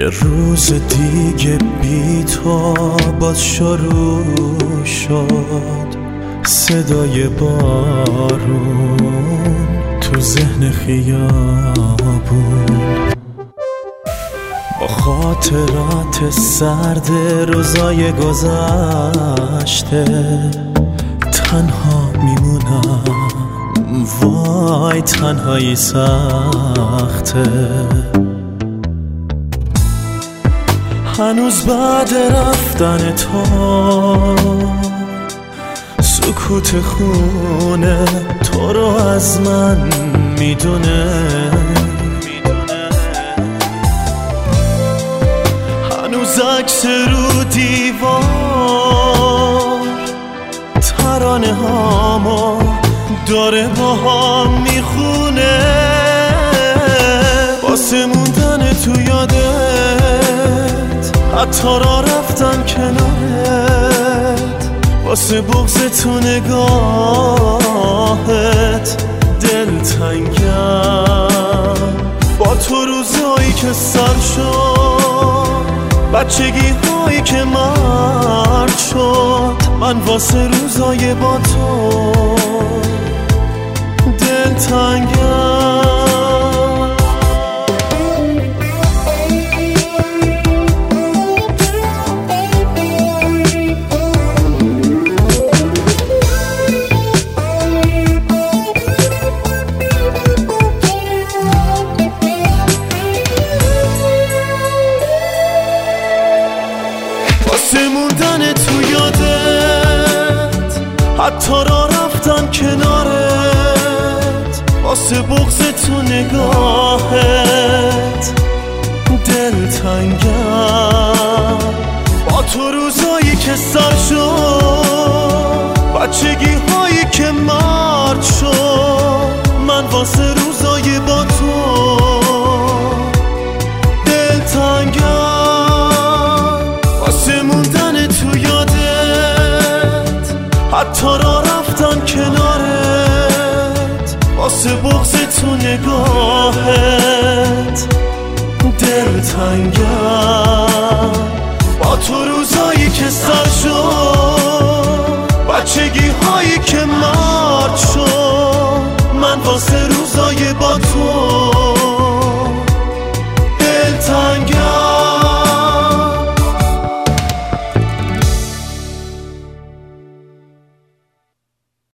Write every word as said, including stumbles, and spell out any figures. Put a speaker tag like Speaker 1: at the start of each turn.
Speaker 1: یه روز دیگه بی تو باز شروع شد، صدای بارون تو ذهن خیابون، با خاطرات سرد روزای گذشته تنها میمونم. وای تنهایی سخته، هنوز بعد رفتن تو سکوت خونه تو رو از من میدونه. هنوز عکس رو دیوار ترانه هامو داره با هم میخونه، واسه موندن تو یادت، حتی را رفتن کنارت، واسه بغض تو نگاهت دلتنگم. با تو روزایی که سر شد، بچگی هایی که مرد شد، من واسه روزای با تو دلتنگم. واسه موندن تو یادت، حتی را رفتن کنارت، واسه بغض تو نگاهت دلتنگم. با تو روزایی که سر شد، بچگی هایی که مرد شد، من واسه روزای با تو دلتنگم. واسه موندن تو یادت، حتی را رفتن کنارت، واسه بغض تو نگاهت دلتنگم. با تو روزایی که سر شد، بچگی هایی که مرد شد، من واسه